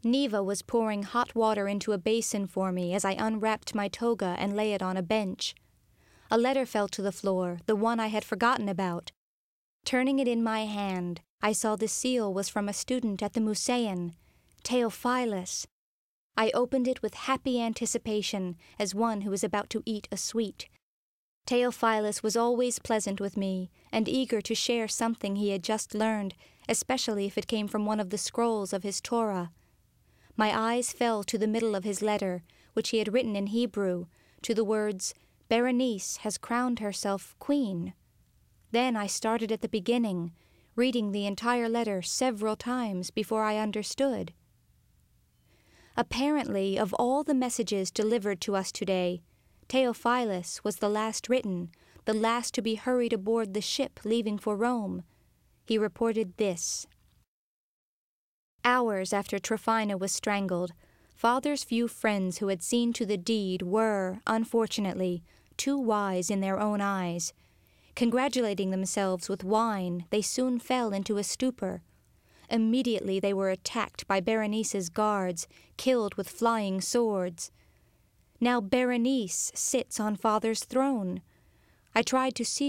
Neva was pouring hot water into a basin for me as I unwrapped my toga and lay it on a bench. A letter fell to the floor, the one I had forgotten about. Turning it in my hand, I saw the seal was from a student at the Museum, Theophilus. I opened it with happy anticipation, as one who is about to eat a sweet. Theophilus was always pleasant with me, and eager to share something he had just learned, especially if it came from one of the scrolls of his Torah. My eyes fell to the middle of his letter, which he had written in Hebrew, to the words, "Berenice has crowned herself queen." Then I started at the beginning, reading the entire letter several times before I understood. Apparently, of all the messages delivered to us today, Theophilus was the last written, the last to be hurried aboard the ship leaving for Rome. He reported this. Hours after Tryphina was strangled, Father's few friends who had seen to the deed were, unfortunately, too wise in their own eyes. Congratulating themselves with wine, they soon fell into a stupor. Immediately they were attacked by Berenice's guards, killed with flying swords. Now Berenice sits on Father's throne. I tried to see